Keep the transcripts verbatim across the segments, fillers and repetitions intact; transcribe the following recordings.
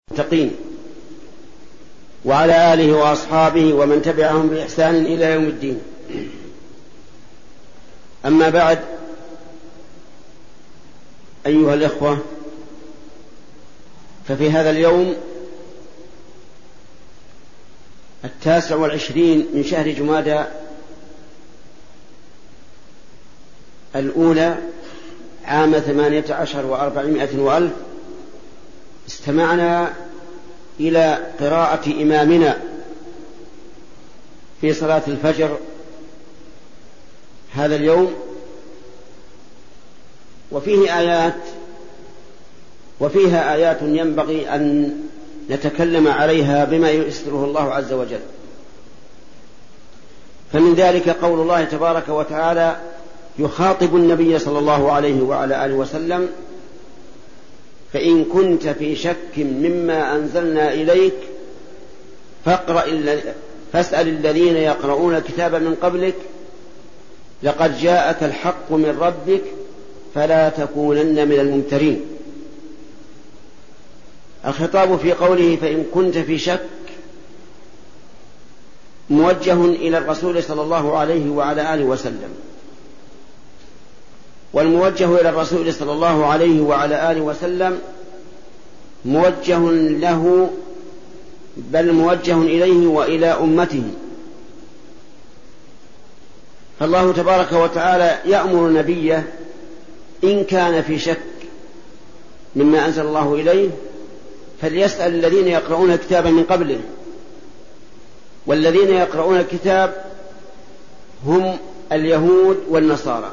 المتقين وعلى آله وأصحابه ومن تبعهم بإحسان إلى يوم الدين. أما بعد، أيها الإخوة، ففي هذا اليوم التاسع والعشرين من شهر جمادى الأولى عام ثمانية عشر وأربعمائة وألف استمعنا إلى قراءة إمامنا في صلاة الفجر هذا اليوم، وفيه آيات وفيها آيات ينبغي أن نتكلم عليها بما ييسره الله عز وجل. فمن ذلك قول الله تبارك وتعالى يخاطب النبي صلى الله عليه وعلى آله وسلم: فإن كنت في شك مما أنزلنا إليك فاقرأ فاسأل الذين يقرؤون الكتاب من قبلك لقد جاءك الحق من ربك فلا تكونن من الممترين. الخطاب في قوله فإن كنت في شك موجه إلى الرسول صلى الله عليه وعلى آله وسلم، والموجه إلى الرسول صلى الله عليه وعلى آله وسلم موجه له، بل موجه إليه وإلى أمته. فالله تبارك وتعالى يأمر نبيه إن كان في شك مما أنزل الله إليه فليسأل الذين يقرؤون الكتاب من قبله، والذين يقرؤون الكتاب هم اليهود والنصارى.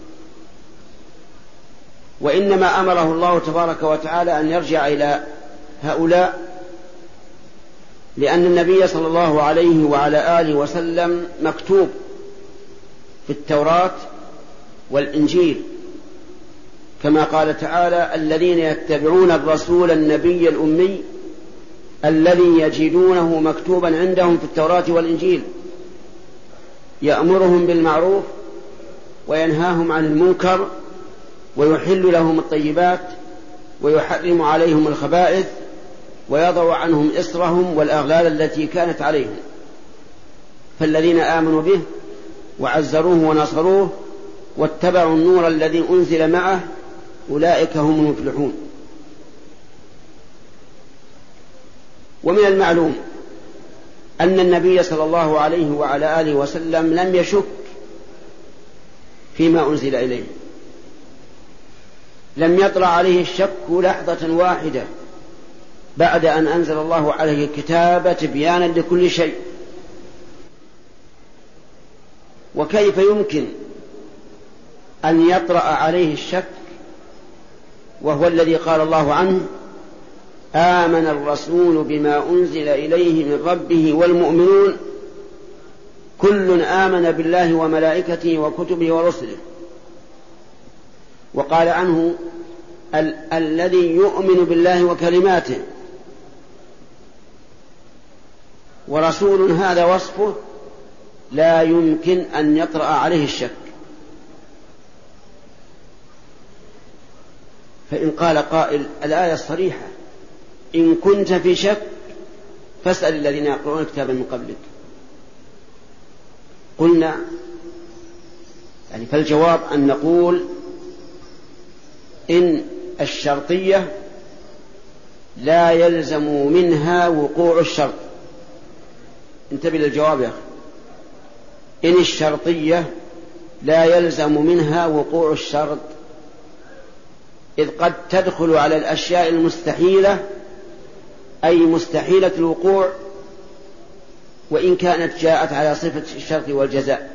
وإنما أمره الله تبارك وتعالى أن يرجع إلى هؤلاء لأن النبي صلى الله عليه وعلى آله وسلم مكتوب في التوراة والإنجيل، كما قال تعالى: الذين يتبعون الرسول النبي الأمي الذي يجدونه مكتوبا عندهم في التوراة والإنجيل يأمرهم بالمعروف وينهاهم عن المنكر ويحل لهم الطيبات ويحرم عليهم الخبائث ويضع عنهم إصرهم والأغلال التي كانت عليهم. فالذين آمنوا به وعزروه ونصروه واتبعوا النور الذي أنزل معه أولئك هم المفلحون. ومن المعلوم أن النبي صلى الله عليه وعلى آله وسلم لم يشك فيما أنزل إليه، لم يطلع عليه الشك لحظة واحدة بعد أن أنزل الله عليه الكتاب تبيانا لكل شيء. وكيف يمكن أن يطرأ عليه الشك وهو الذي قال الله عنه: آمن الرسول بما أنزل إليه من ربه والمؤمنون كل آمن بالله وملائكته وكتبه ورسله. وقال عنه: ال- الذي يؤمن بالله وكلماته. ورسول هذا وصفه لا يمكن أن يطرأ عليه الشك. فإن قال قائل: الآية الصريحة إن كنت في شك فاسأل الذين يقرؤون الكتاب من قبلك، قلنا يعني فالجواب أن نقول إن الشرطية لا يلزم منها وقوع الشرط. انتبه للجواب يا أخي. إن الشرطية لا يلزم منها وقوع الشرط، إذ قد تدخل على الأشياء المستحيلة أي مستحيلة الوقوع وإن كانت جاءت على صفة الشرط والجزاء.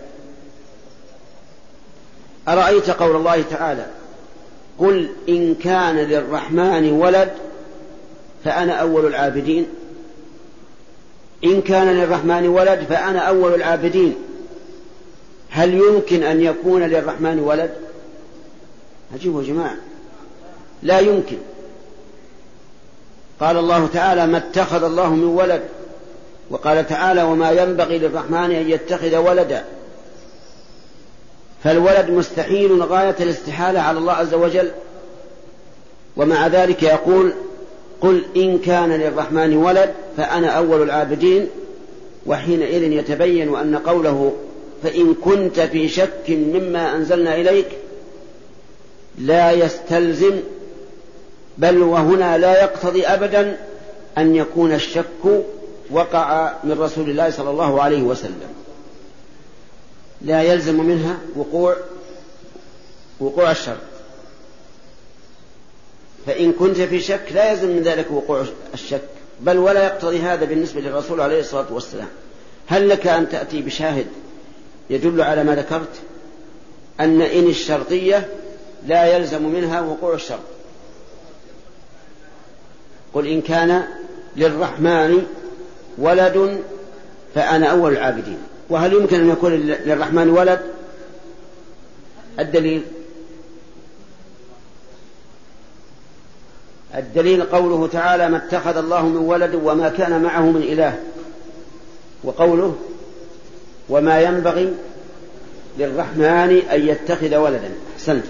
أرأيت قول الله تعالى: قل إن كان للرحمن ولد فأنا أول العابدين. إن كان للرحمن ولد فأنا أول العابدين. هل يمكن أن يكون للرحمن ولد؟ عجيب يا جماعة، لا يمكن. قال الله تعالى: ما اتخذ الله من ولد، وقال تعالى: وما ينبغي للرحمن أن يتخذ ولدا. فالولد مستحيل غاية الاستحالة على الله عز وجل، ومع ذلك يقول: قل إن كان للرحمن ولد فأنا أول العابدين. وحينئذ يتبين أن قوله فإن كنت في شك مما أنزلنا إليك لا يستلزم، بل وهنا لا يقتضي أبدا أن يكون الشك وقع من رسول الله صلى الله عليه وسلم، لا يلزم منها وقوع وقوع الشرط. فإن كنت في شك لا يلزم من ذلك وقوع الشك، بل ولا يقتضي هذا بالنسبة للرسول عليه الصلاة والسلام. هل لك أن تأتي بشاهد يدل على ما ذكرت أن إن الشرطية لا يلزم منها وقوع الشرط؟ قل إن كان للرحمن ولد فأنا أول العابدين. وهل يمكن أن يكون للرحمن ولد؟ الدليل الدليل قوله تعالى ما اتخذ الله من ولد وما كان معه من إله، وقوله وما ينبغي للرحمن أن يتخذ ولدا. أحسنت.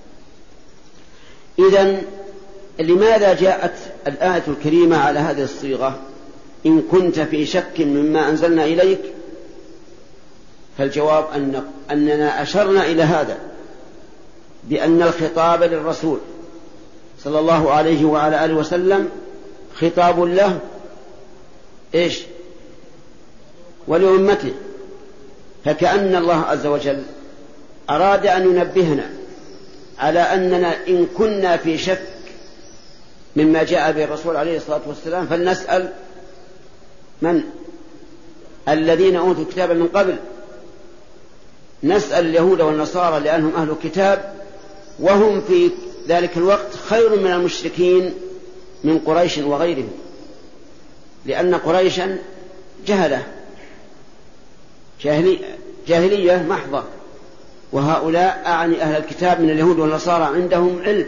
إذن لماذا جاءت الآية الكريمة على هذه الصيغة إن كنت في شك مما أنزلنا إليك؟ فالجواب أن أننا أشرنا إلى هذا بأن الخطاب للرسول صلى الله عليه وعلى آله وسلم خطاب له إيش ولأمته، فكأن الله عز وجل أراد أن ينبهنا على أننا إن كنا في شك مما جاء به الرسول عليه الصلاة والسلام فلنسأل من؟ الذين أوتوا الكتاب من قبل، نسأل اليهود والنصارى لأنهم أهل الكتاب، وهم في ذلك الوقت خير من المشركين من قريش وغيرهم، لأن قريشا جهلة جاهلي جاهلية محضة، وهؤلاء أعني أهل الكتاب من اليهود والنصارى عندهم علم.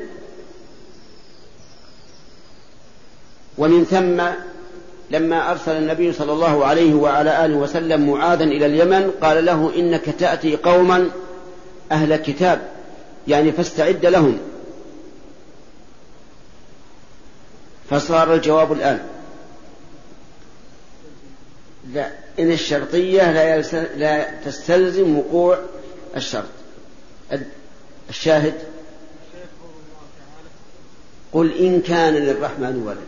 ومن ثم لما أرسل النبي صلى الله عليه وعلى آله وسلم معاذا إلى اليمن قال له إنك تأتي قوما أهل كتاب، يعني فاستعد لهم. فصار الجواب الآن لا، إن الشرطية لا, لا تستلزم وقوع الشرط. الشاهد قل إن كان للرحمن ولد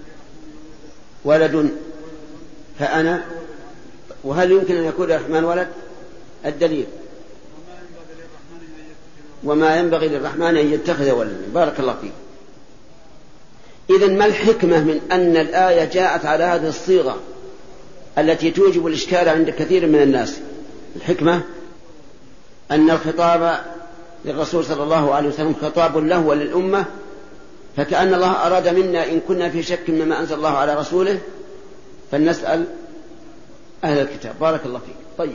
ولد فأنا، وهل يمكن أن يكون للرحمن ولد؟ الدليل وما ينبغي للرحمن أن يتخذ ولدا. بارك الله فيك. إذن ما الحكمة من أن الآية جاءت على هذه الصيغة التي توجب الإشكال عند كثير من الناس؟ الحكمة أن الخطاب للرسول صلى الله عليه وسلم خطاب له وللأمة، فكأن الله أراد منا إن كنا في شك مما أنزل الله على رسوله فلنسأل أهل الكتاب. بارك الله فيك. طيب،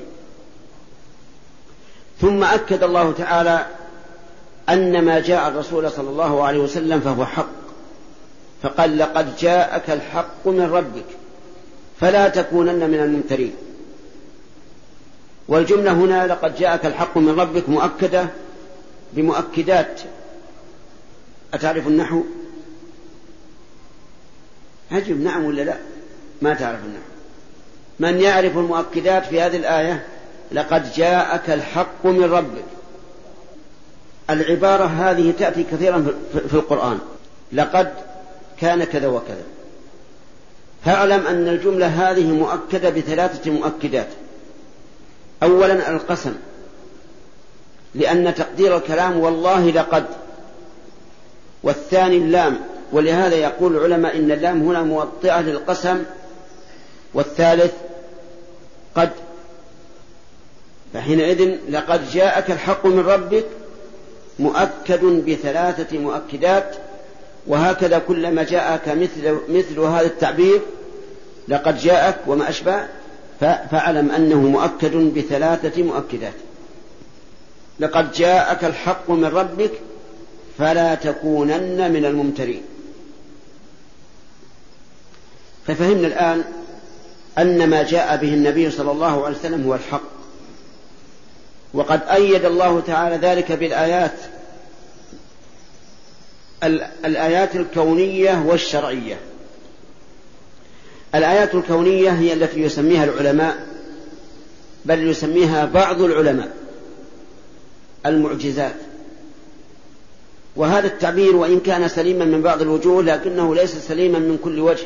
ثم أكد الله تعالى أن ما جاء الرسول صلى الله عليه وسلم فهو حق، فقال لقد جاءك الحق من ربك فلا تكونن من الممترين. والجملة هنا لقد جاءك الحق من ربك مؤكدة بمؤكدات. أتعرف النحو؟ عجب، نعم ولا لا؟ ما تعرف النحو. من يعرف المؤكدات في هذه الآية؟ لقد جاءك الحق من ربك. العبارة هذه تأتي كثيرا في القرآن، لقد كان كذا وكذا. فاعلم أن الجملة هذه مؤكدة بثلاثة مؤكدات. أولا القسم، لأن تقدير الكلام والله لقد. والثاني اللام، ولهذا يقول العلماء إن اللام هنا موطئة للقسم. والثالث قد. فحينئذ لقد جاءك الحق من ربك مؤكد بثلاثة مؤكدات، وهكذا كلما جاءك مثل, مثل هذا التعبير لقد جاءك وما أشبه فاعلم أنه مؤكد بثلاثة مؤكدات. لقد جاءك الحق من ربك فلا تكونن من الممترين. ففهمنا الآن أن ما جاء به النبي صلى الله عليه وسلم هو الحق، وقد أيد الله تعالى ذلك بالآيات الآيات الكونية والشرعية. الآيات الكونية هي التي يسميها العلماء، بل يسميها بعض العلماء المعجزات، وهذا التعبير وإن كان سليما من بعض الوجوه لكنه ليس سليما من كل وجه.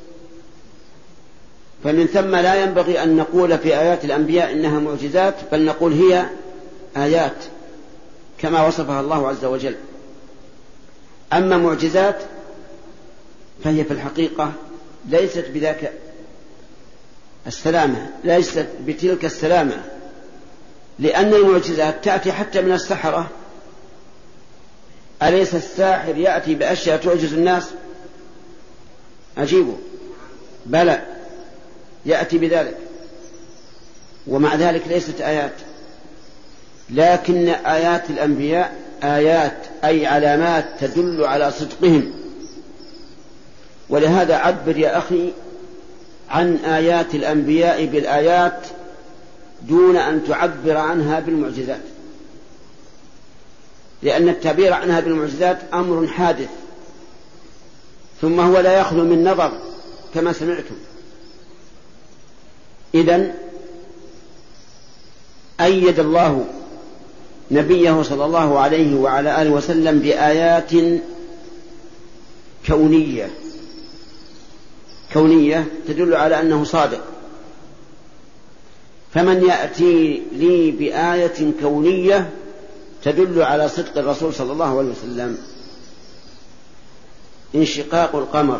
فمن ثم لا ينبغي أن نقول في آيات الأنبياء إنها معجزات، بل نقول هي آيات كما وصفها الله عز وجل. أما معجزات فهي في الحقيقة ليست بذاك السلامة، ليست بتلك السلامة، لأن المعجزات تأتي حتى من السحرة. أليس الساحر يأتي بأشياء تعجز الناس؟ أجيبه بلى، يأتي بذلك، ومع ذلك ليست آيات. لكن آيات الأنبياء آيات أي علامات تدل على صدقهم. ولهذا عبر يا أخي عن آيات الأنبياء بالآيات دون أن تعبر عنها بالمعجزات، لأن التعبير عنها بالمعجزات أمر حادث، ثم هو لا يخلو من نظر كما سمعتم. إذن أيد الله نبيه صلى الله عليه وعلى آله وسلم بآيات كونية كونية تدل على أنه صادق. فمن يأتي لي بآية كونية تدل على صدق الرسول صلى الله عليه وسلم. انشقاق القمر،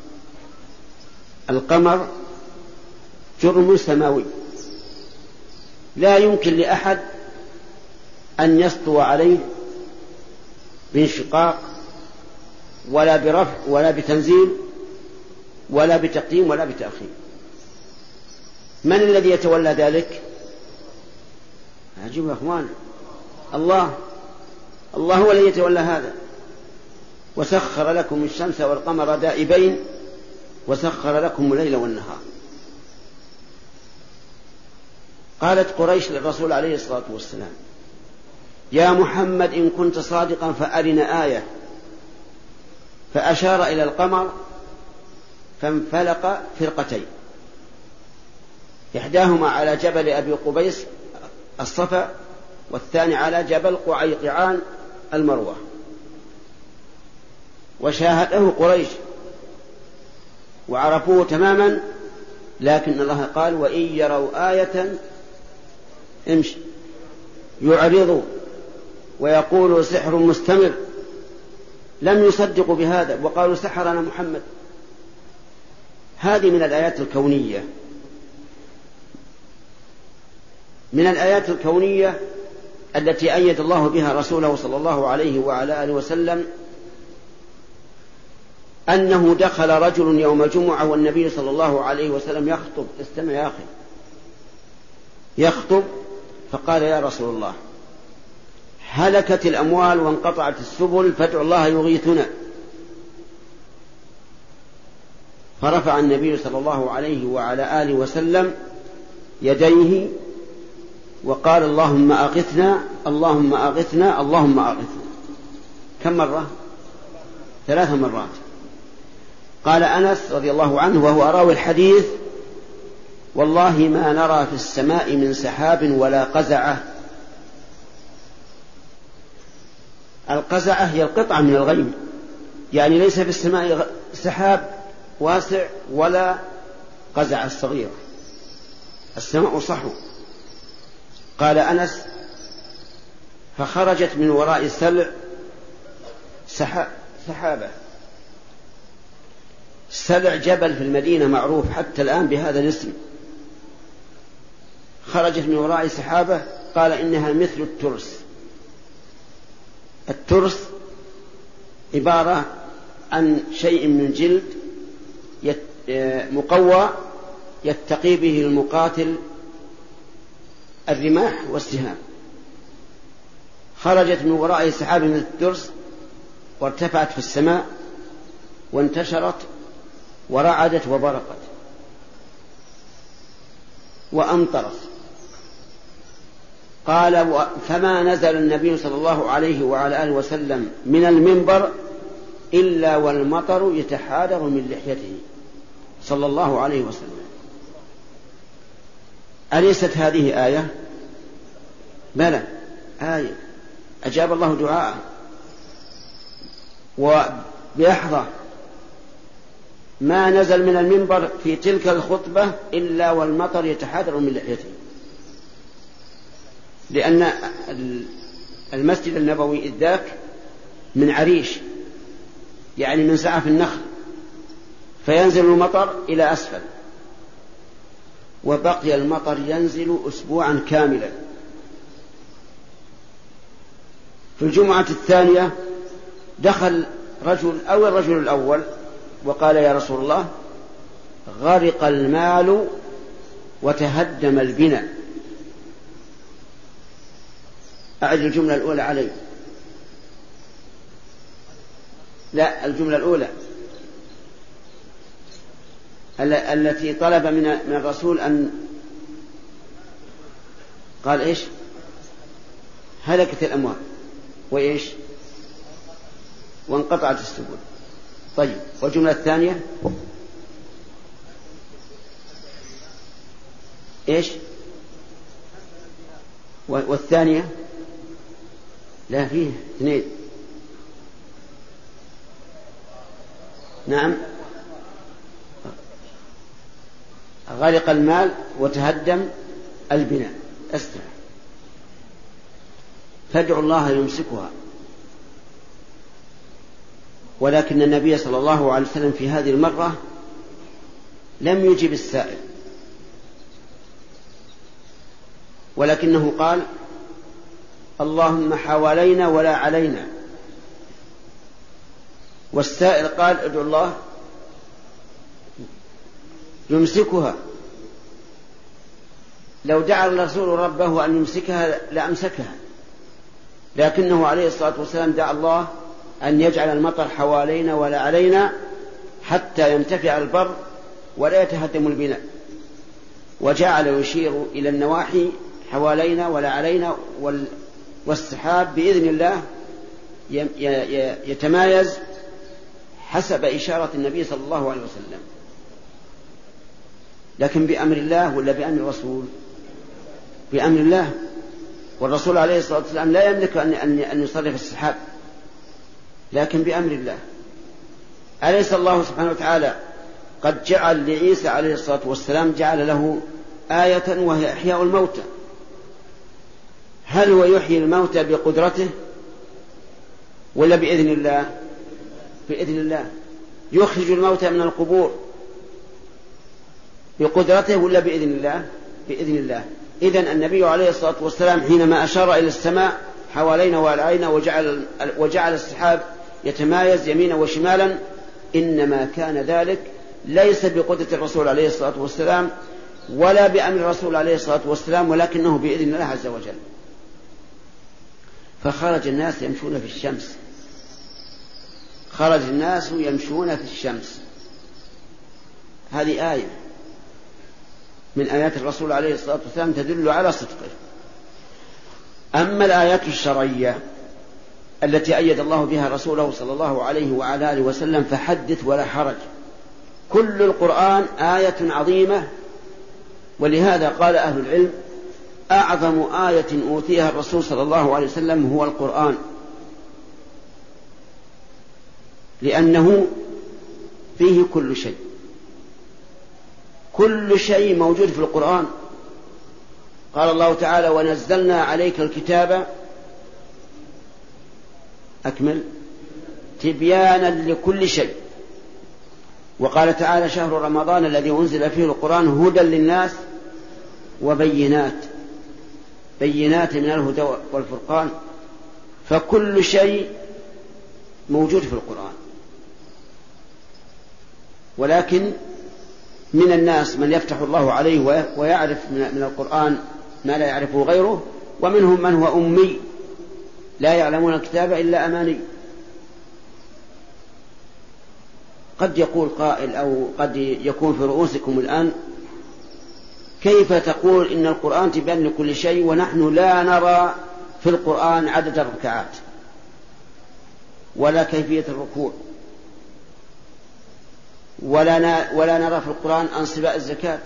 القمر جرم سماوي لا يمكن لأحد أن يسطو عليه بانشقاق ولا برفع ولا بتنزيل ولا بتقديم ولا بتأخير. من الذي يتولى ذلك؟ عجيب يا أخوان، الله الله هو الذي يتولى هذا. وسخر لكم الشمس والقمر دائبين وسخر لكم الليل والنهار. قالت قريش للرسول عليه الصلاة والسلام: يا محمد إن كنت صادقا فأرنا آية. فأشار إلى القمر فانفلق فرقتين، إحداهما على جبل أبي قبيس الصفا، والثاني على جبل قعيقعان المروة. وشاهده قريش وعرفوه تماما، لكن الله قال: وإن يروا آية امشي يعرضوا ويقولوا سحر مستمر. لم يصدقوا بهذا وقالوا سحرنا محمد. هذه من الآيات الكونية. من الآيات الكونية التي أيد الله بها رسوله صلى الله عليه وعلى آله وسلم أنه دخل رجل يوم جمعة والنبي صلى الله عليه وسلم يخطب. استمع يا أخي، يخطب فقال: يا رسول الله، هلكت الأموال وانقطعت السبل فادع الله يغيثنا. فرفع النبي صلى الله عليه وعلى آله وسلم يديه وقال: اللهم أغثنا اللهم أغثنا اللهم أغثنا. كم مرة؟ ثلاث مرات. قال أنس رضي الله عنه وهو راوي الحديث: والله ما نرى في السماء من سحاب ولا قزعة. القزعة هي القطعة من الغيم، يعني ليس في السماء سحاب واسع ولا قزعة الصغيرة، السماء صحو. قال أنس: فخرجت من وراء السلع سحابة. سلع جبل في المدينة معروف حتى الآن بهذا الاسم. خرجت من وراء سحابة، قال إنها مثل الترس. الترس عبارة عن شيء من جلد مقوى يتقي به المقاتل الرماح والسهام. خرجت من وراء سحاب من الترس وارتفعت في السماء وانتشرت ورعدت وبرقت وأمطرت. قال: فما نزل النبي صلى الله عليه وعلى آله وسلم من المنبر إلا والمطر يتحادر من لحيته صلى الله عليه وسلم. أليست هذه آية؟ بلى آية، أجاب الله دعاءه. وبيحظى ما نزل من المنبر في تلك الخطبة إلا والمطر يتحادر من لحيته، لأن المسجد النبوي إذ ذاك من عريش، يعني من سعف النخل، فينزل المطر إلى أسفل، وبقي المطر ينزل أسبوعا كاملا. في الجمعة الثانية دخل رجل أو الرجل الأول وقال: يا رسول الله، غرق المال وتهدم البناء. أعد الجملة الأولى علي. لا، الجملة الأولى التي طلب من الرسول أن قال إيش؟ هلكت الأموال وإيش؟ وانقطعت السبل. طيب، والجملة الثانية إيش؟ والثانية لا، فيه اثنين. نعم، غرق المال وتهدم البناء. استمع، فادعوا الله يمسكها. ولكن النبي صلى الله عليه وسلم في هذه المرة لم يجب السائل، ولكنه قال: اللهم حوالينا ولا علينا. والسائل قال: ادعوا الله يمسكها. لو دعا الرسول ربه أن يمسكها لأمسكها، لكنه عليه الصلاة والسلام دعا الله أن يجعل المطر حوالينا ولا علينا حتى ينتفع البر ولا يتهدم البناء، وجعل يشير إلى النواحي حوالينا ولا علينا، والسحاب بإذن الله يتمايز حسب إشارة النبي صلى الله عليه وسلم. لكن بأمر الله ولا بأمر الرسول؟ بأمر الله. والرسول عليه الصلاة والسلام لا يملك أن يصرف السحاب، لكن بأمر الله. أليس الله سبحانه وتعالى قد جعل لعيسى عليه الصلاة والسلام جعل له آية وهي إحياء الموتى؟ هل هو يحيي الموتى بقدرته ولا بإذن الله؟ بإذن الله. يخرج الموتى من القبور بقدرته ولا بإذن الله؟ بإذن الله. إذن النبي عليه الصلاة والسلام حينما أشار إلى السماء حوالينا وعلينا وجعل, وجعل السحاب يتمايز يمينا وشمالا، إنما كان ذلك ليس بقدرة الرسول عليه الصلاة والسلام ولا بأمر الرسول عليه الصلاة والسلام، ولكنه بإذن الله عز وجل. فخرج الناس يمشون في الشمس، خرج الناس يمشون في الشمس. هذه آية من آيات الرسول عليه الصلاة والسلام تدل على صدقه. أما الآيات الشرعية التي أيد الله بها رسوله صلى الله عليه وعلى آله وسلم فحدث ولا حرج. كل القرآن آية عظيمة، ولهذا قال أهل العلم: أعظم آية أوتيها الرسول صلى الله عليه وسلم هو القرآن، لأنه فيه كل شيء، كل شيء موجود في القرآن. قال الله تعالى: ونزلنا عليك الكتاب أكمل تبيانا لكل شيء. وقال تعالى: شهر رمضان الذي أنزل فيه القرآن هدى للناس وبينات بينات من الهدى والفرقان. فكل شيء موجود في القرآن. ولكن من الناس من يفتح الله عليه ويعرف من القرآن ما لا يعرفه غيره، ومنهم من هو أمي لا يعلمون الكتاب إلا أماني. قد يقول قائل أو قد يكون في رؤوسكم الآن: كيف تقول إن القرآن تبين لكل شيء ونحن لا نرى في القرآن عدد الركعات ولا كيفية الركوع ولا, ولا نرى في القرآن أنصباء الزكاة،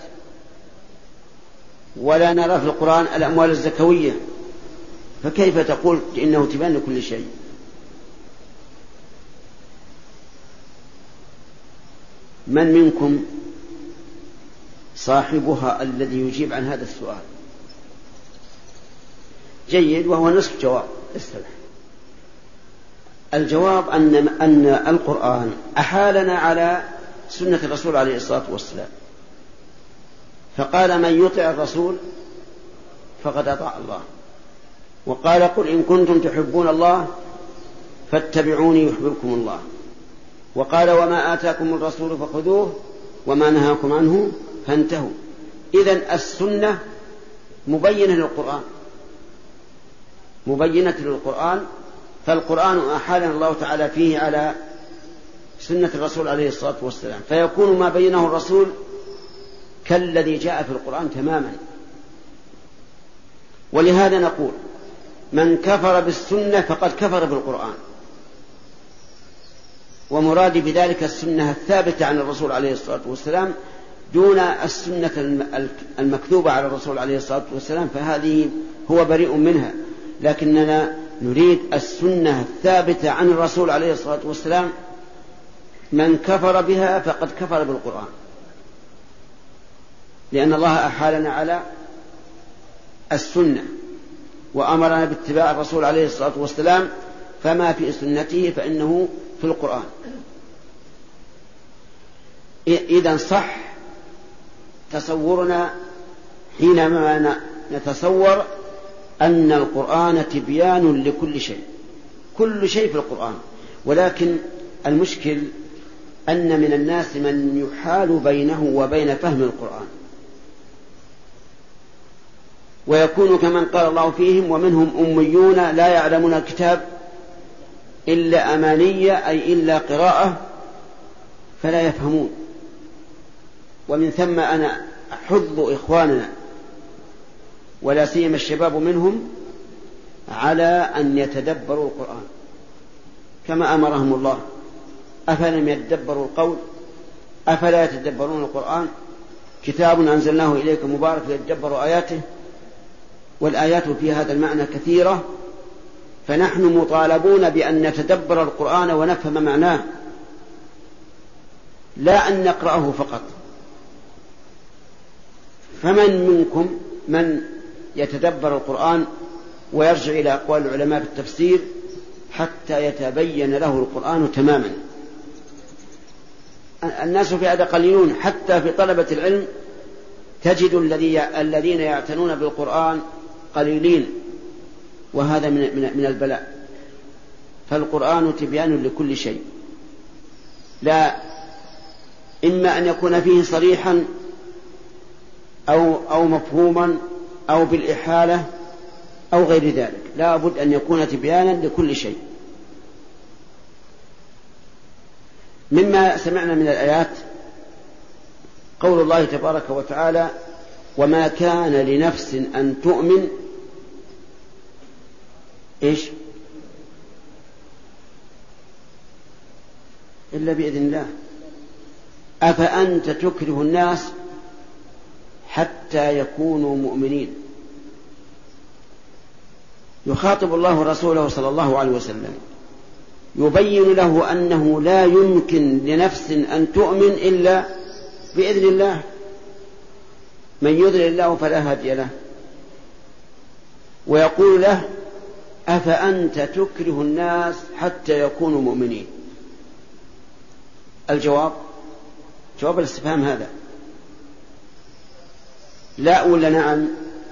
ولا نرى في القرآن الأموال الزكوية، فكيف تقول إنه تبان لكل شيء؟ من منكم صاحبها الذي يجيب عن هذا السؤال؟ جيد، وهو نصف جواب. استمع. الجواب أن, أن القرآن أحالنا على سنة الرسول عليه الصلاة والسلام، فقال من يطع الرسول فقد أطاع الله، وقال قل إن كنتم تحبون الله فاتبعوني يحببكم الله، وقال وما آتاكم الرسول فخذوه وما نهاكم عنه فانتهوا. إذن السنة مبينة للقرآن، مبينة للقرآن، فالقرآن أحالنا الله تعالى فيه على سنة الرسول عليه الصلاة والسلام، فيكون ما بينه الرسول كالذي جاء في القرآن تماما. ولهذا نقول من كفر بالسنة فقد كفر بالقرآن، ومرادي بذلك السنة الثابتة عن الرسول عليه الصلاة والسلام دون السنة المكتوبة على الرسول عليه الصلاة والسلام، فهذه هو بريء منها، لكننا نريد السنة الثابتة عن الرسول عليه الصلاة والسلام. من كفر بها فقد كفر بالقرآن، لأن الله أحالنا على السنة وأمرنا باتباع الرسول عليه الصلاة والسلام، فما في سنته فإنه في القرآن. إذن صح تصورنا حينما نتصور أن القرآن تبيان لكل شيء، كل شيء في القرآن، ولكن المشكل أن من الناس من يحال بينه وبين فهم القرآن، ويكون كمن قال الله فيهم ومنهم أميون لا يعلمون الكتاب إلا أمانية، أي إلا قراءة، فلا يفهمون. ومن ثم أنا أحض إخواننا ولا سيما الشباب منهم على أن يتدبروا القرآن كما أمرهم الله. أفلم يتدبروا القول أفلا يتدبرون القرآن؟ كتاب أنزلناه إليك مبارك ليتدبروا آياته، والآيات في هذا المعنى كثيرة، فنحن مطالبون بأن نتدبر القرآن ونفهم معناه، لا أن نقرأه فقط. فمن منكم من يتدبر القرآن ويرجع إلى أقوال العلماء في التفسير حتى يتبين له القرآن تماما؟ الناس في هذا قليلون، حتى في طلبة العلم تجد الذين يعتنون بالقرآن قليلين، وهذا من البلاء. فالقرآن تبيان لكل شيء، لا إما أن يكون فيه صريحا أو, أو مفهوما أو بالإحالة أو غير ذلك، لا بد أن يكون تبيانا لكل شيء. مما سمعنا من الآيات قول الله تبارك وتعالى وما كان لنفس أن تؤمن إيش إلا بإذن الله أفأنت تكره الناس حتى يكونوا مؤمنين. يخاطب الله رسوله صلى الله عليه وسلم يبين له أنه لا يمكن لنفس أن تؤمن إلا بإذن الله، من يضلل الله فلا هادي له، ويقول له أفأنت تكره الناس حتى يكونوا مؤمنين. الجواب جواب الاستفهام هذا لا ولا نعم؟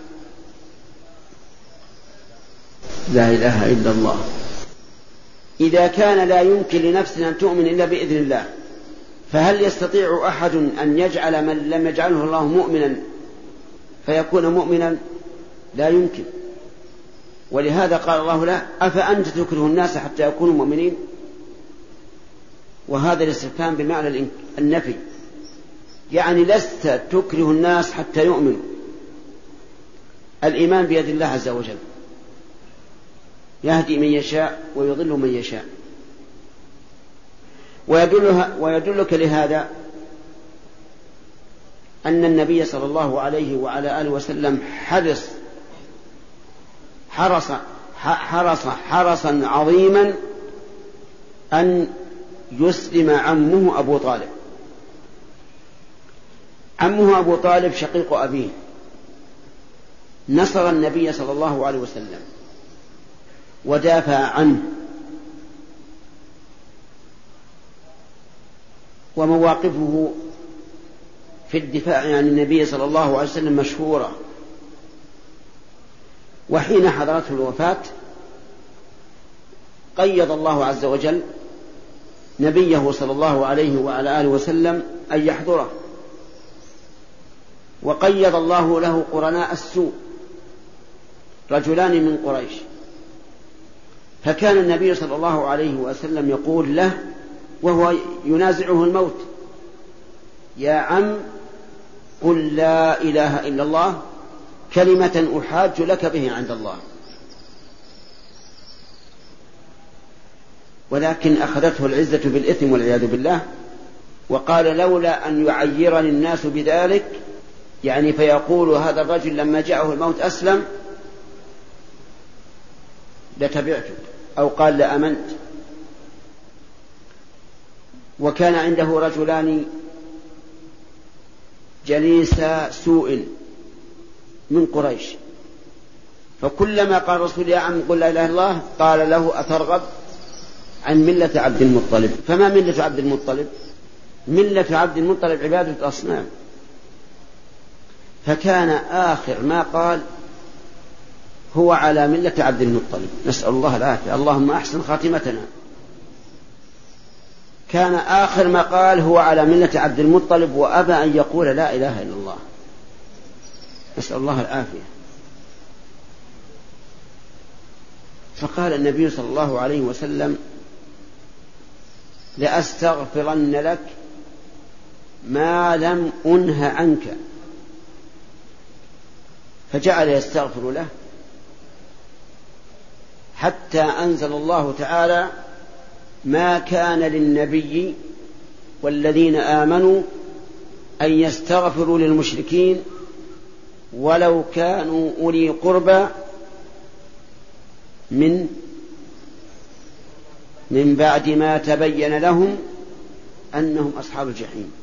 لا إله إلا الله. إذا كان لا يمكن لنفس أن تؤمن إلا بإذن الله، فهل يستطيع أحد أن يجعل من لم يجعله الله مؤمنا فيكون مؤمنا؟ لا يمكن. ولهذا قال الله له أفأنت تكره الناس حتى يكونوا مؤمنين، وهذا الاستفهام بمعنى النفي، يعني لست تكره الناس حتى يؤمنوا. الإيمان بيد الله عز وجل، يهدي من يشاء ويضل من يشاء. ويدلها ويدلك لهذا أن النبي صلى الله عليه وعلى آله وسلم حرص حرص حرص حرصا عظيما أن يسلم عمه أبو طالب. عمه أبو طالب شقيق أبيه، نصر النبي صلى الله عليه وسلم ودافع عنه، ومواقفه في الدفاع عن النبي صلى الله عليه وسلم مشهورة. وحين حضرته الوفاة قيض الله عز وجل نبيه صلى الله عليه وعلى آله وسلم أن يحضره، وقيض الله له قرناء السوء رجلان من قريش، فكان النبي صلى الله عليه وسلم يقول له وهو ينازعه الموت: يا عم قل لا إله إلا الله كلمة أحاج لك به عند الله. ولكن أخذته العزة بالإثم والعياذ بالله، وقال: لولا أن يعيرني الناس بذلك، يعني فيقول هذا الرجل لما جاءه الموت أسلم، لتبعته، أو قال لآمنت. وكان عنده رجلان جليسا سوء من قريش، فكلما قال الرسول: يا عم قل لا إله إلا الله، قال له: أترغب عن ملة عبد المطلب؟ فما ملة عبد المطلب؟ ملة عبد المطلب عبادة الأصنام. فكان آخر ما قال: هو على ملة عبد المطلب. نسأل الله العافية، اللهم أحسن خاتمتنا. كان آخر ما قال: هو على ملة عبد المطلب، وأبى أن يقول لا إله إلا الله. نسأل الله العافية. فقال النبي صلى الله عليه وسلم: لأستغفرن لك ما لم أنه عنك. فجعل يستغفر له حتى أنزل الله تعالى: ما كان للنبي والذين آمنوا أن يستغفروا للمشركين ولو كانوا أولي قربى من من بعد ما تبين لهم أنهم أصحاب الجحيم.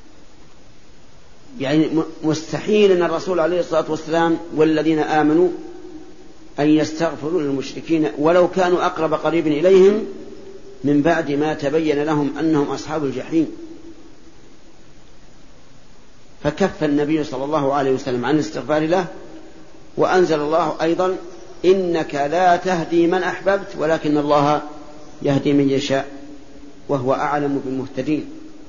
يعني مستحيل أن الرسول عليه الصلاة والسلام والذين آمنوا أن يستغفروا للمشركين ولو كانوا أقرب قريب إليهم من بعد ما تبين لهم أنهم أصحاب الجحيم. فكف النبي صلى الله عليه وسلم عن الاستغفار له، وأنزل الله أيضا: إنك لا تهدي من أحببت ولكن الله يهدي من يشاء وهو أعلم بالمهتدين.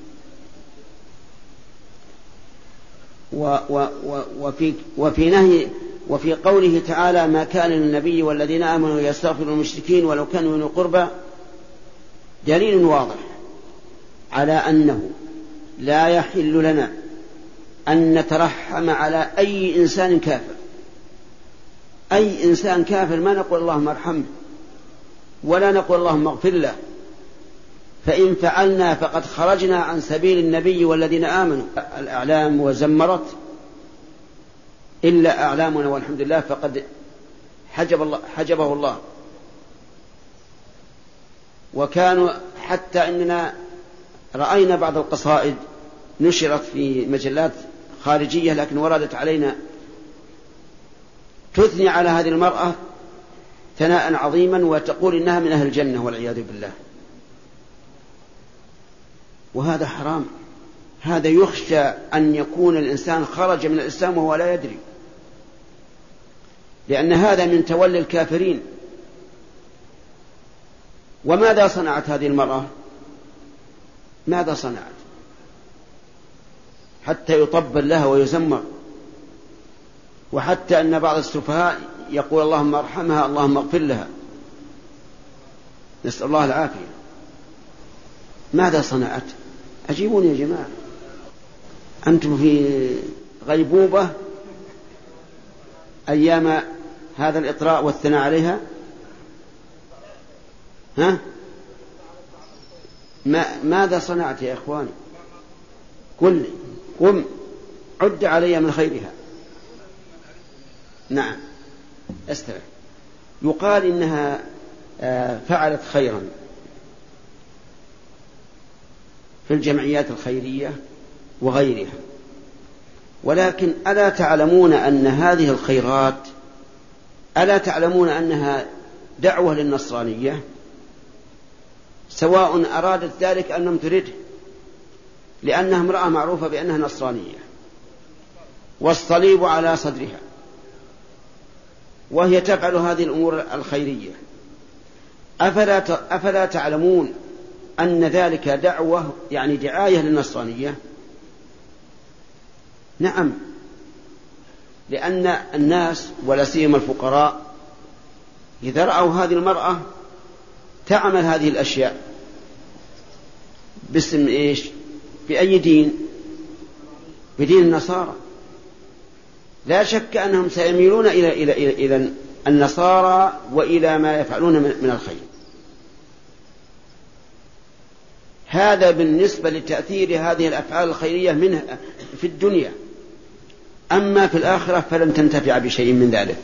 و و و وفي, وفي نهي وفي قوله تعالى: ما كان للنبي والذين آمنوا يستغفروا المشركين ولو كانوا من قربى، دليل واضح على أنه لا يحل لنا أن نترحم على أي إنسان كافر. أي إنسان كافر ما نقول اللهم ارحمه ولا نقول اللهم اغفر له، فإن فعلنا فقد خرجنا عن سبيل النبي والذين آمنوا. الأعلام وزمرت إلا أعلامنا والحمد لله فقد حجب الله حجبه الله. وكانوا حتى أننا رأينا بعض القصائد نشرت في مجلات خارجية لكن وردت علينا تثني على هذه المرأة ثناء عظيما وتقول إنها من أهل الجنة والعياذ بالله. وهذا حرام، هذا يخشى أن يكون الإنسان خرج من الإسلام وهو لا يدري، لأن هذا من تولي الكافرين. وماذا صنعت هذه المرأة؟ ماذا صنعت حتى يطبل لها ويزمر؟ وحتى أن بعض السفهاء يقول اللهم ارحمها اللهم اغفر لها، نسأل الله العافية. ماذا صنعت؟ أجيبوني يا جماعة، أنتم في غيبوبة أيام هذا الإطراء والثناء عليها. ها؟ ما ماذا صنعت يا إخواني؟ قل قم عد علي من خيرها. نعم استمع. يقال إنها فعلت خيرا في الجمعيات الخيرية وغيرها، ولكن ألا تعلمون أن هذه الخيرات ألا تعلمون أنها دعوة للنصرانية، سواء أرادت ذلك أم لم ترده، لأنها امرأة معروفة بأنها نصرانية والصليب على صدرها وهي تفعل هذه الأمور الخيرية. أفلا, أفلا تعلمون أن ذلك دعوة يعني دعاية للنصرانية؟ نعم، لأن الناس ولا سيما الفقراء إذا رأوا هذه المرأة تعمل هذه الأشياء باسم إيش؟ بأي دين؟ بدين النصارى، لا شك أنهم سيميلون إلى, إلى, إلى, إلى النصارى وإلى ما يفعلون من الخير. هذا بالنسبة لتأثير هذه الأفعال الخيرية منها في الدنيا، أما في الآخرة فلن تنتفع بشيء من ذلك.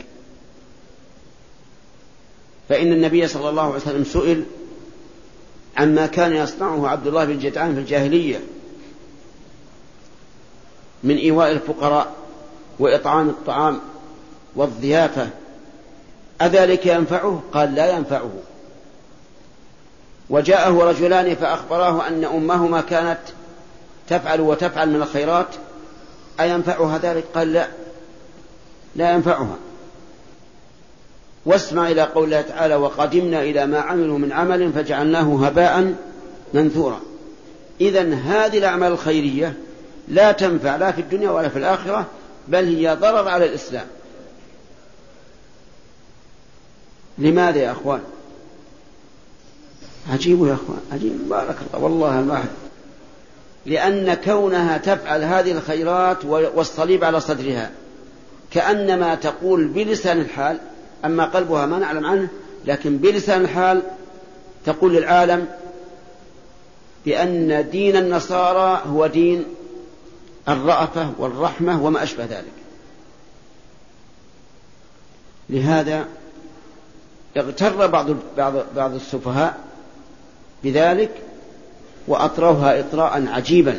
فإن النبي صلى الله عليه وسلم سئل عما كان يصنعه عبد الله بن جدعان في الجاهلية من إيواء الفقراء وإطعام الطعام والضيافة، أذلك ينفعه؟ قال لا ينفعه. وجاءه رجلان فأخبراه أن أمهما كانت تفعل وتفعل من الخيرات، أينفعها ذلك؟ قال لا لا ينفعها. واسمع إلى قول الله تعالى وقدمنا إلى ما عملوا من عمل فجعلناه هباء منثورا. إذن هذه الأعمال الخيرية لا تنفع لا في الدنيا ولا في الآخرة، بل هي ضرر على الإسلام. لماذا يا أخوان؟ عجيب يا أخوان، عجيب، بارك الله والله الواحد. لأن كونها تفعل هذه الخيرات والصليب على صدرها كأنما تقول بلسان الحال، أما قلبها ما نعلم عنه، لكن بلسان الحال تقول للعالم بأن دين النصارى هو دين الرأفة والرحمة وما أشبه ذلك. لهذا اغتر بعض بعض بعض السفهاء بذلك وأطروها إطراء عجيبا،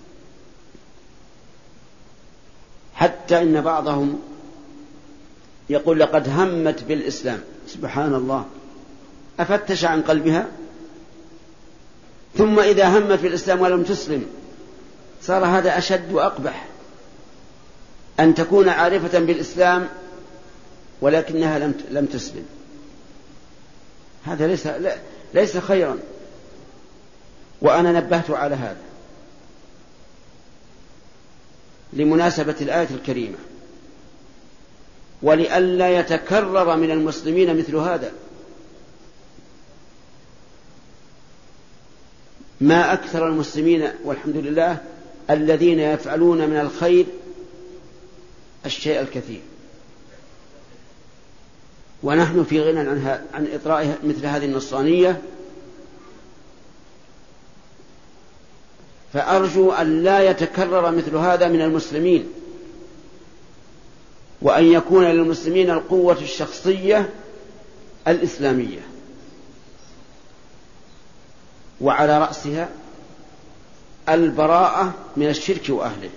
حتى إن بعضهم يقول لقد همت بالإسلام. سبحان الله، أفتش عن قلبها؟ ثم إذا همت بالإسلام ولم تسلم صار هذا أشد وأقبح، أن تكون عارفة بالإسلام ولكنها لم لم تسلم. هذا ليس ليس خيرا، وأنا نبهت على هذا لمناسبة الآية الكريمة ولئلا يتكرر من المسلمين مثل هذا. ما أكثر المسلمين والحمد لله الذين يفعلون من الخير الشيء الكثير، ونحن في غنى عن, عن إطراء مثل هذه النصرانية. فأرجو أن لا يتكرر مثل هذا من المسلمين، وأن يكون للمسلمين القوة الشخصية الإسلامية، وعلى رأسها البراءة من الشرك وأهله.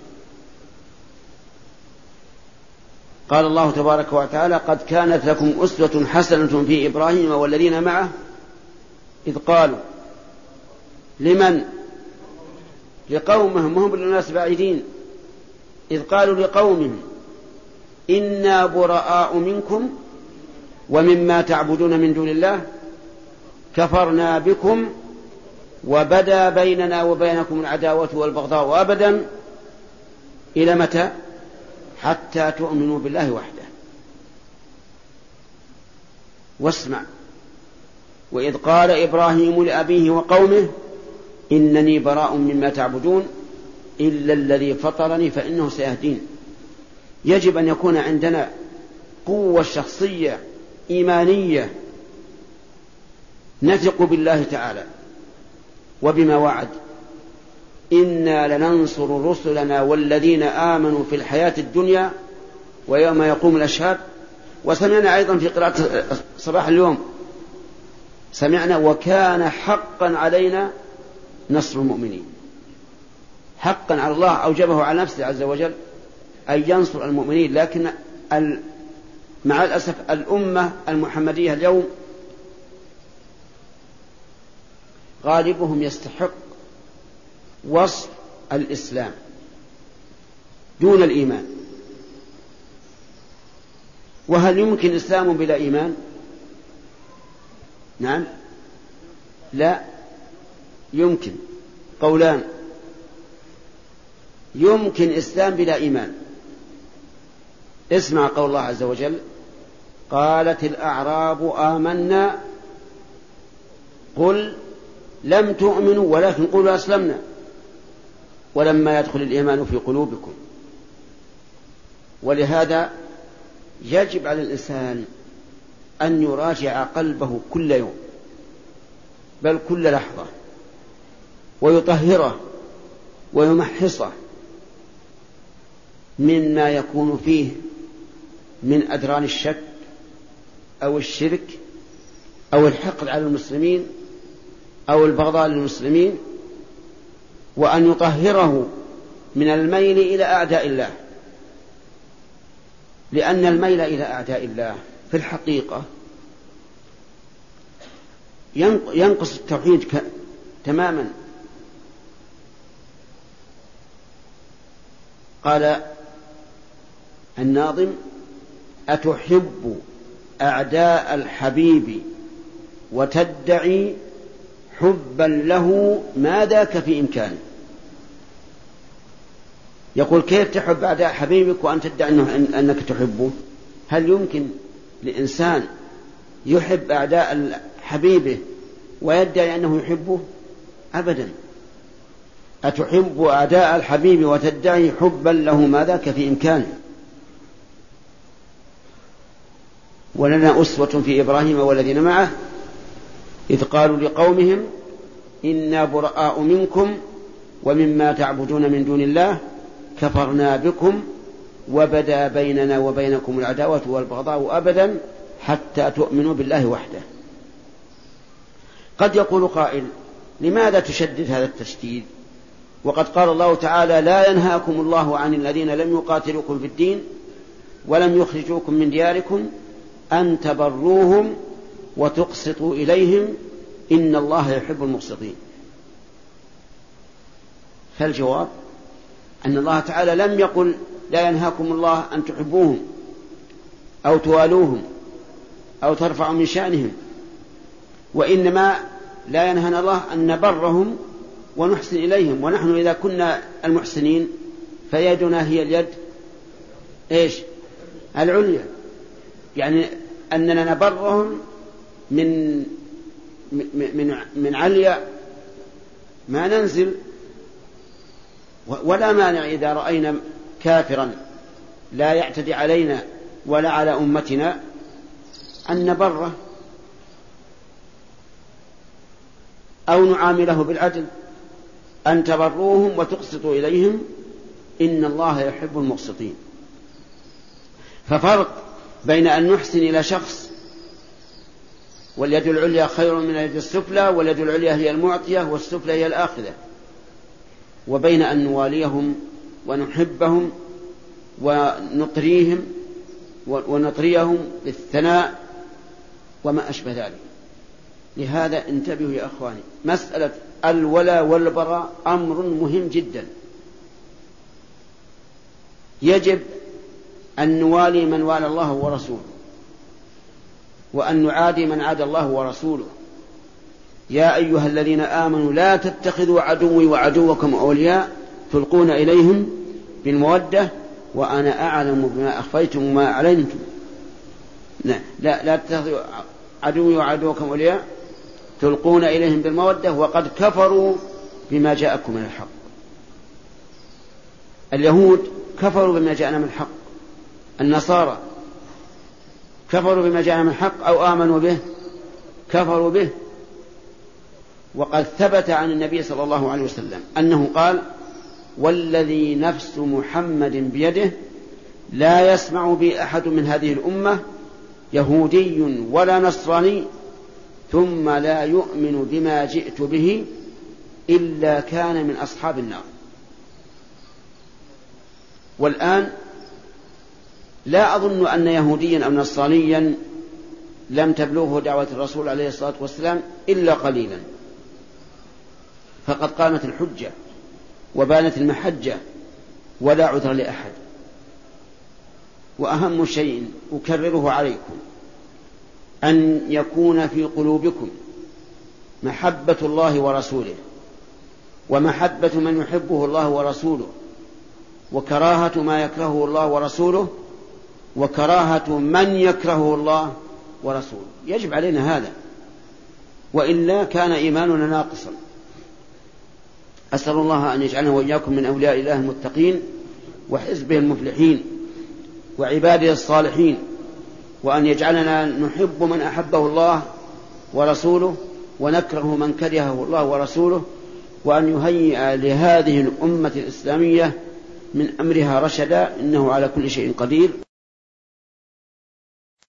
قال الله تبارك وتعالى قد كانت لكم أسوة حسنة في إبراهيم والذين معه إذ قالوا لمن؟ لقومهم، هم للناس بعيدين. إذ قالوا لقومهم إنا براء منكم ومما تعبدون من دون الله كفرنا بكم وبدا بيننا وبينكم العداوة والبغضاء أبدا إلى متى؟ حتى تؤمنوا بالله وحده. واسمع وإذ قال إبراهيم لأبيه وقومه إنني براء مما تعبدون إلا الذي فطرني فإنه سيهدين. يجب أن يكون عندنا قوة شخصية إيمانية نثق بالله تعالى وبما وعد، إنا لننصر رسلنا والذين آمنوا في الحياة الدنيا ويوم يقوم الأشهاد. وسمعنا أيضا في قراءة صباح اليوم سمعنا وكان حقا علينا نصر المؤمنين. حقا على الله أوجبه على نفسه عز وجل أن ينصر المؤمنين. لكن مع الأسف الأمة المحمدية اليوم غالبهم يستحق وصف الإسلام دون الإيمان. وهل يمكن إسلام بلا إيمان؟ نعم، لا يمكن. قولان: يمكن إسلام بلا إيمان. اسمع قول الله عز وجل: قالت الأعراب آمنا قل لم تؤمنوا ولكن قولوا أسلمنا ولما يدخل الإيمان في قلوبكم. ولهذا يجب على الإنسان أن يراجع قلبه كل يوم بل كل لحظة ويطهره ويمحصه مما يكون فيه من أدران الشك أو الشرك أو الحقد على المسلمين أو البغضاء للمسلمين، وأن يطهره من الميل إلى أعداء الله. لأن الميل إلى أعداء الله في الحقيقة ينقص التوحيد تماما. قال الناظم: أتحب أعداء الحبيب وتدعي حبا له ما ذاك في إمكانه. يقول: كيف تحب أعداء حبيبك وأن تدعي أنك تحبه؟ هل يمكن لإنسان يحب أعداء حبيبه ويدعي أنه يحبه؟ أبدا. أتحب أعداء الحبيب وتدعي حبا له ما ذاك في إمكانه. ولنا أسوة في إبراهيم والذين معه إذ قالوا لقومهم إنا براء منكم ومما تعبدون من دون الله كفرنا بكم وبدا بيننا وبينكم العداوة والبغضاء أبدا حتى تؤمنوا بالله وحده. قد يقول قائل: لماذا تشدد هذا التشديد وقد قال الله تعالى: لا ينهاكم الله عن الذين لم يقاتلوكم في الدين ولم يخرجوكم من دياركم أن تبروهم وتقسطوا إليهم إن الله يحب المقسطين. فالجواب أن الله تعالى لم يقل لا ينهاكم الله أن تحبوهم أو توالوهم أو ترفعوا من شأنهم، وإنما لا ينهانا الله أن نبرهم ونحسن إليهم. ونحن إذا كنا المحسنين فيدنا هي اليد إيش؟ العليا، يعني أننا نبرهم من من من عليا ما ننزل. ولا مانع إذا رأينا كافرا لا يعتدي علينا ولا على أمتنا أن نبره أو نعامله بالعدل. أن تبروهم وتقسطوا إليهم إن الله يحب المقسطين. ففرق بين أن نحسن إلى شخص واليد العليا خير من اليد السفلى، واليد العليا هي المعطية والسفلى هي الآخذة، وبين أن نواليهم ونحبهم ونطريهم ونطريهم بالثناء وما أشبه ذلك. لهذا انتبهوا يا أخواني، مسألة الولاء والبراء أمر مهم جدا. يجب أن نوالي من والى الله ورسوله وأن نعادي من عادى الله ورسوله. يا أيها الذين آمنوا لا تتخذوا عدوي وعدوكم أولياء تلقون إليهم بالمودة وأنا أعلم بما أخفيتم وما أعلنتم. لا لا, لا تتخذوا عدوي وعدوكم أولياء تلقون إليهم بالمودة وقد كفروا بما جاءكم من الحق. اليهود كفروا بما جاءنا من الحق، النصارى كفروا بما جاءنا من الحق أو آمنوا به كفروا به. وقد ثبت عن النبي صلى الله عليه وسلم أنه قال: والذي نفس محمد بيده لا يسمع بي أحد من هذه الأمة يهودي ولا نصراني ثم لا يؤمن بما جئت به إلا كان من أصحاب النار. والآن لا أظن أن يهوديا أو نصرانيا لم تبلغه دعوة الرسول عليه الصلاة والسلام إلا قليلا، فقد قامت الحجة وبانت المحجة ولا عذر لأحد. وأهم شيء أكرره عليكم أن يكون في قلوبكم محبة الله ورسوله، ومحبة من يحبه الله ورسوله، وكراهة ما يكرهه الله ورسوله، وكراهة من يكرهه الله ورسوله. يجب علينا هذا، وإلا كان إيماننا ناقصا. أسأل الله أن يجعلنا وإياكم من أولياء الله المتقين وحزبه المفلحين وعباده الصالحين، وأن يجعلنا نحب من أحبه الله ورسوله ونكره من كرهه الله ورسوله، وأن يهيئ لهذه الأمة الإسلامية من أمرها رشدا، إنه على كل شيء قدير.